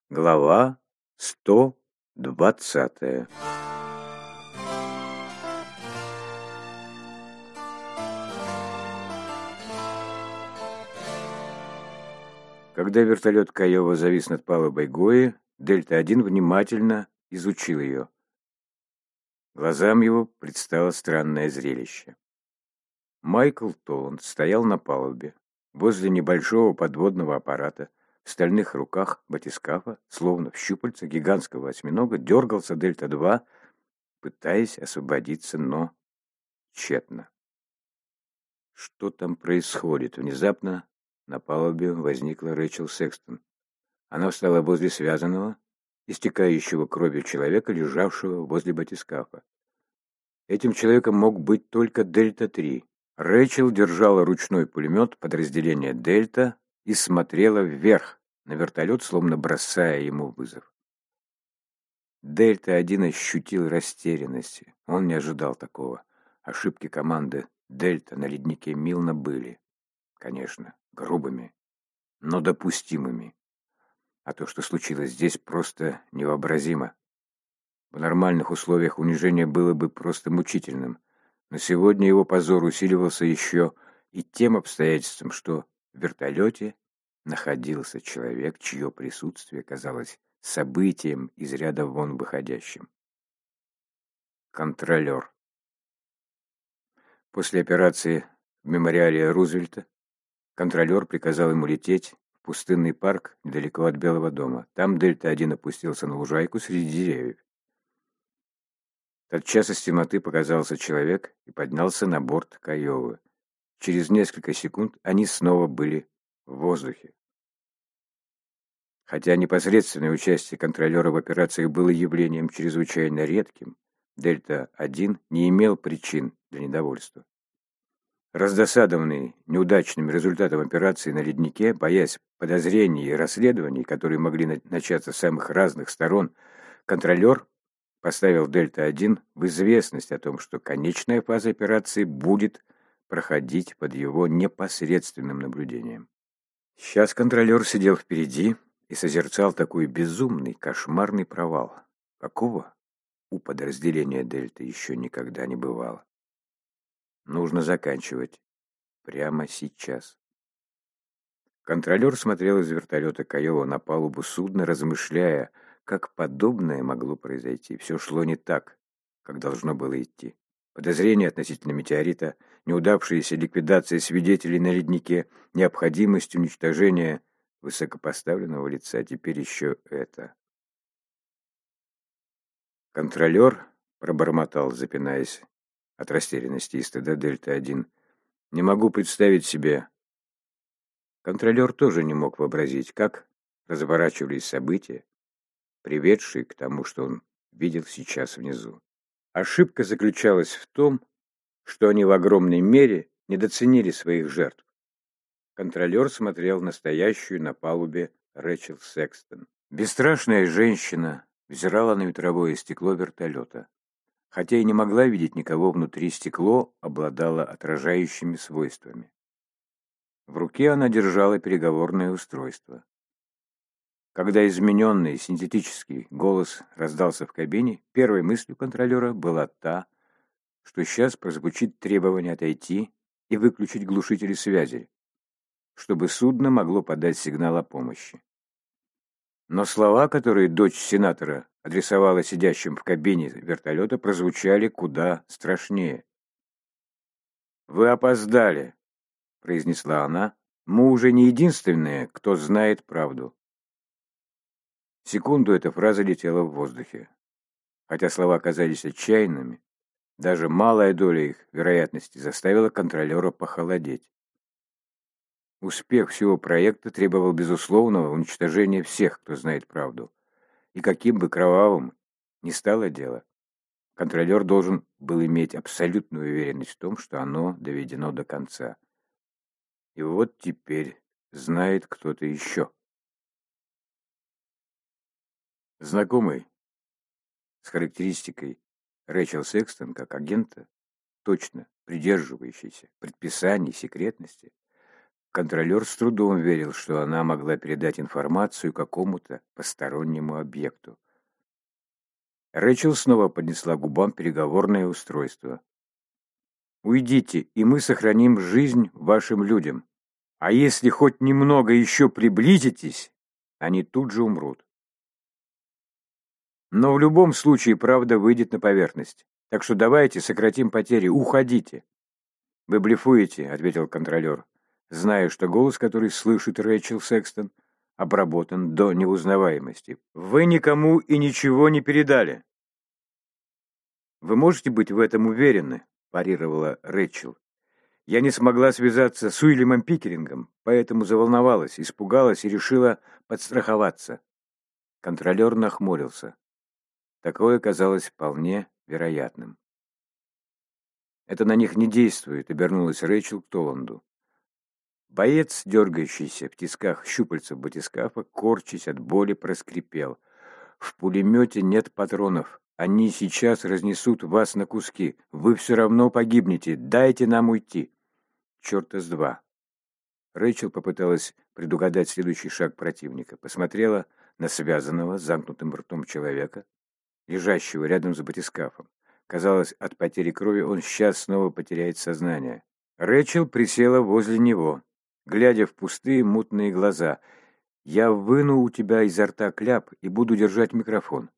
Глава 120. Когда вертолет Каева завис над палубой Гои, Дельта-1 внимательно изучил ее. Глазам его предстало странное зрелище. Майкл Толланд стоял на палубе, возле небольшого подводного аппарата. В стальных руках батискафа, словно в щупальца гигантского осьминога, дергался Дельта-2, пытаясь освободиться, но тщетно. Что там происходит? Внезапно на палубе возникла Рэйчел Секстон. Она встала возле связанного, истекающего кровью человека, лежавшего возле батискафа. Этим человеком мог быть только Дельта-3. Рэйчел держала ручной пулемет подразделения «Дельта» и смотрела вверх на вертолет, словно бросая ему вызов. Дельта-1 ощутил растерянность. Он не ожидал такого. Ошибки команды «Дельта» на леднике Милна были, конечно, грубыми, но допустимыми. А то, что случилось здесь, просто невообразимо. В нормальных условиях унижение было бы просто мучительным. Но сегодня его позор усиливался еще и тем обстоятельством, что в вертолете находился человек, чье присутствие казалось событием из ряда вон выходящим. Контролер. После операции в мемориале Рузвельта контролер приказал ему лететь в пустынный парк недалеко от Белого дома. Там Дельта-1 опустился на лужайку среди деревьев. Тотчас из темноты показался человек и поднялся на борт Каевы. Через несколько секунд они снова были в воздухе. Хотя непосредственное участие контролера в операциях было явлением чрезвычайно редким, Дельта-1 не имел причин для недовольства. Раздосадованный неудачным результатом операции на леднике, боясь подозрений и расследований, которые могли начаться с самых разных сторон, контролер поставил Дельта-1 в известность о том, что конечная фаза операции будет проходить под его непосредственным наблюдением. Сейчас контролер сидел впереди и созерцал такой безумный, кошмарный провал, какого у подразделения Дельта еще никогда не бывало. Нужно заканчивать прямо сейчас. Контролер смотрел из вертолета Каева на палубу судна, размышляя, как подобное могло произойти. Все шло не так, как должно было идти. Подозрения относительно метеорита, неудавшаяся ликвидация свидетелей на леднике, необходимость уничтожения высокопоставленного лица, теперь еще это. Контролер пробормотал, запинаясь от растерянности и стыда Дельта-1. «Не могу представить себе». Контролер тоже не мог вообразить, как разворачивались события, приведшие к тому, что он видел сейчас внизу. Ошибка заключалась в том, что они в огромной мере недооценили своих жертв. Контролер смотрел на стоящую на палубе Рэйчел Секстон. Бесстрашная женщина взирала на ветровое стекло вертолета. Хотя и не могла видеть никого внутри, стекло обладало отражающими свойствами. В руке она держала переговорное устройство. Когда измененный синтетический голос раздался в кабине, первой мыслью контролера была та, что сейчас прозвучит требование отойти и выключить глушители связи, чтобы судно могло подать сигнал о помощи. Но слова, которые дочь сенатора адресовала сидящим в кабине вертолета, прозвучали куда страшнее. «Вы опоздали», — произнесла она. «Мы уже не единственные, кто знает правду». Секунду эта фраза летела в воздухе. Хотя слова казались отчаянными, даже малая доля их вероятности заставила контролера похолодеть. Успех всего проекта требовал безусловного уничтожения всех, кто знает правду. И каким бы кровавым ни стало дело, контролер должен был иметь абсолютную уверенность в том, что оно доведено до конца. И вот теперь знает кто-то еще. Знакомый с характеристикой Рэйчел Секстон как агента, точно придерживающийся предписаний секретности, Контролер с трудом верил, что она могла передать информацию какому-то постороннему объекту. Рэйчел снова поднесла к губам переговорное устройство. «Уйдите, и мы сохраним жизнь вашим людям. А если хоть немного еще приблизитесь, они тут же умрут. Но в любом случае правда выйдет на поверхность. Так что давайте сократим потери. Уходите!» «Вы блефуете», — ответил контролер, зная, что голос, который слышит Рэйчел Секстон, обработан до неузнаваемости. «Вы никому и ничего не передали». «Вы можете быть в этом уверены», — парировала Рэйчел. «Я не смогла связаться с Уильямом Пикерингом, поэтому заволновалась, испугалась и решила подстраховаться». Контролер нахмурился. Такое казалось вполне вероятным. «Это на них не действует», — обернулась Рэйчел к Толланду. Боец, дергающийся в тисках щупальца батискафа, корчась от боли, проскрипел: «В пулемете нет патронов. Они сейчас разнесут вас на куски. Вы все равно погибнете. Дайте нам уйти». «Черта с два». Рэйчел попыталась предугадать следующий шаг противника. Посмотрела на связанного, замкнутым ртом человека, лежащего рядом с батискафом. Казалось, от потери крови он сейчас снова потеряет сознание. Рэйчел присела возле него, глядя в пустые мутные глаза. «Я выну у тебя изо рта кляп и буду держать микрофон.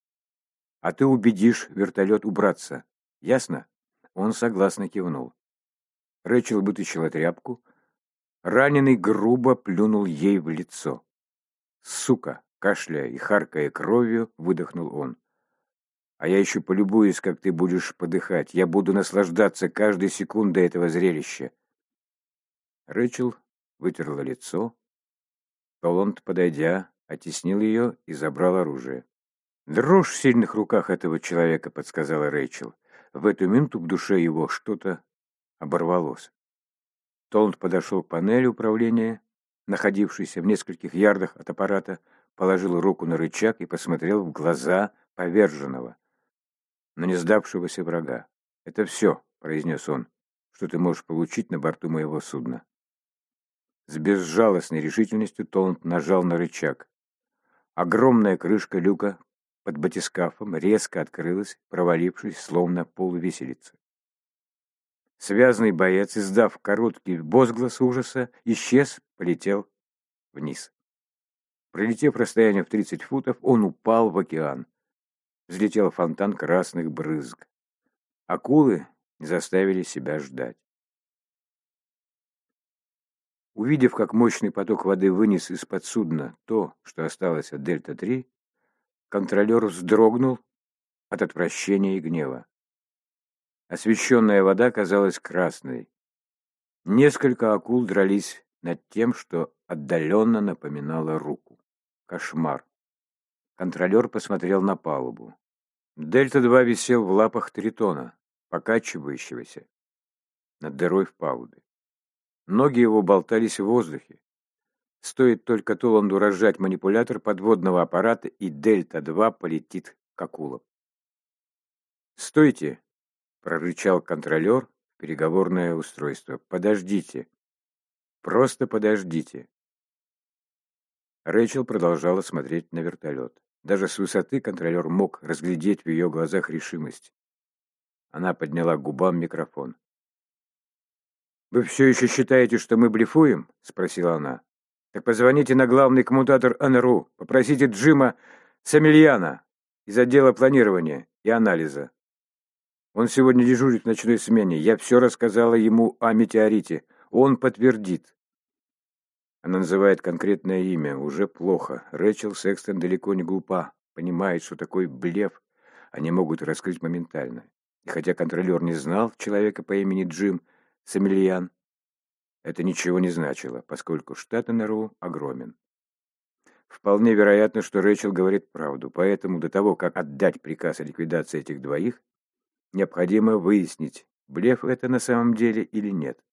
А ты убедишь вертолет убраться. Ясно?» Он согласно кивнул. Рэйчел вытащила тряпку. Раненый грубо плюнул ей в лицо. «Сука!» — кашляя и харкая кровью, выдохнул он. «А я еще полюбуюсь, как ты будешь подыхать. Я буду наслаждаться каждой секундой этого зрелища». Рэйчел вытерла лицо. Толланд, подойдя, оттеснил ее и забрал оружие. «Дрожь в сильных руках этого человека», — подсказала Рэйчел. В эту минуту в душе его что-то оборвалось. Толланд подошел к панели управления, находившейся в нескольких ярдах от аппарата, положил руку на рычаг и посмотрел в глаза поверженного, но не сдавшегося врага. «Это все», — произнес он, — «что ты можешь получить на борту моего судна». С безжалостной решительностью Толланд нажал на рычаг. Огромная крышка люка под батискафом резко открылась, провалившись, словно полвиселицы. Связанный боец, издав короткий возглас ужаса, исчез, полетел вниз. Пролетев расстояние в 30 футов, он упал в океан. Взлетел фонтан красных брызг. Акулы не заставили себя ждать. Увидев, как мощный поток воды вынес из-под судна то, что осталось от Дельта-3, контролер вздрогнул от отвращения и гнева. Освещенная вода казалась красной. Несколько акул дрались над тем, что отдаленно напоминало руку. Кошмар. Контролер посмотрел на палубу. Дельта-2 висел в лапах Тритона, покачивающегося над дырой в палубе. Ноги его болтались в воздухе. Стоит только Толланду разжать манипулятор подводного аппарата, и Дельта-2 полетит к акулам. «Стойте!» — прорычал контролер в переговорное устройство. «Подождите! Просто подождите!» Рэйчел продолжала смотреть на вертолет. Даже с высоты контролер мог разглядеть в ее глазах решимость. Она подняла к губам микрофон. «Вы все еще считаете, что мы блефуем?» — спросила она. «Так позвоните на главный коммутатор НРУ, попросите Джима Самильяна из отдела планирования и анализа. Он сегодня дежурит в ночной смене. Я все рассказала ему о метеорите. Он подтвердит». Она называет конкретное имя. Уже плохо. Рэйчел Секстон далеко не глупа. Понимает, что такой блеф они могут раскрыть моментально. И хотя контролер не знал человека по имени Джим Самильян, это ничего не значило, поскольку штат НРУ огромен. Вполне вероятно, что Рэйчел говорит правду, поэтому до того, как отдать приказ о ликвидации этих двоих, необходимо выяснить, блеф это на самом деле или нет.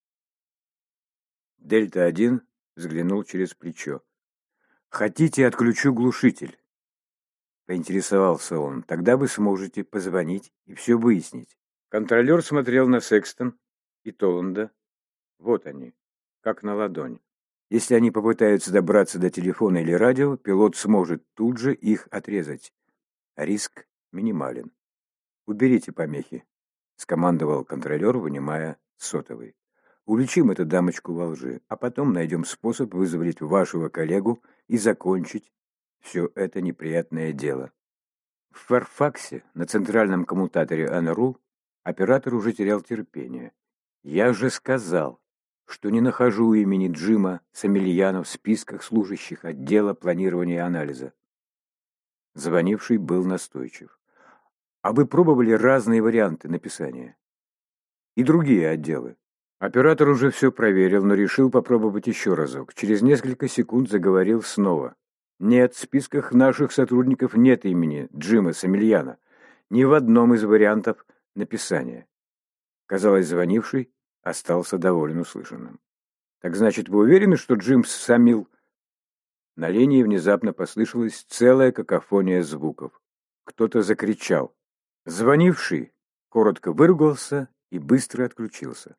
Дельта-1 взглянул через плечо. «Хотите, отключу глушитель?» Поинтересовался он. «Тогда вы сможете позвонить и все выяснить». Контролер смотрел на Секстон и Толланда. Вот они, как на ладонь. Если они попытаются добраться до телефона или радио, пилот сможет тут же их отрезать. Риск минимален. «Уберите помехи», — скомандовал контролер, вынимая сотовый. «Уличим эту дамочку во лжи, а потом найдем способ вызволить вашего коллегу и закончить все это неприятное дело». В Фэрфаксе, на центральном коммутаторе НРУ, оператор уже терял терпение. «Я же сказал, что не нахожу имени Джима Самильяна в списках служащих отдела планирования и анализа». Звонивший был настойчив. «А вы пробовали разные варианты написания? И другие отделы?» Оператор уже все проверил, но решил попробовать еще разок. Через несколько секунд заговорил снова. «Нет, в списках наших сотрудников нет имени Джима Самильяна. Ни в одном из вариантов написания». Казалось, звонивший остался доволен услышанным. «Так значит, вы уверены, что Джим Самил...» На линии внезапно послышалась целая какофония звуков. Кто-то закричал. Звонивший коротко выругался и быстро отключился.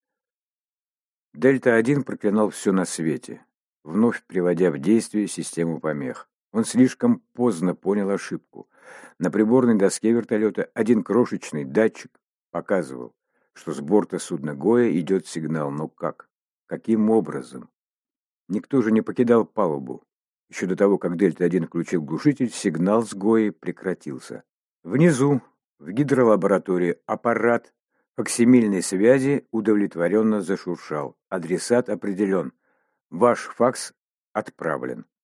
Дельта-1 проклинал все на свете, вновь приводя в действие систему помех. Он слишком поздно понял ошибку. На приборной доске вертолета один крошечный датчик показывал, что с борта судна Гоя идет сигнал. Но как? Каким образом? Никто же не покидал палубу. Еще до того, как Дельта-1 включил глушитель, сигнал с Гои прекратился. Внизу, в гидролаборатории, аппарат факсимильной связи удовлетворенно зашуршал. Адресат определен. Ваш факс отправлен.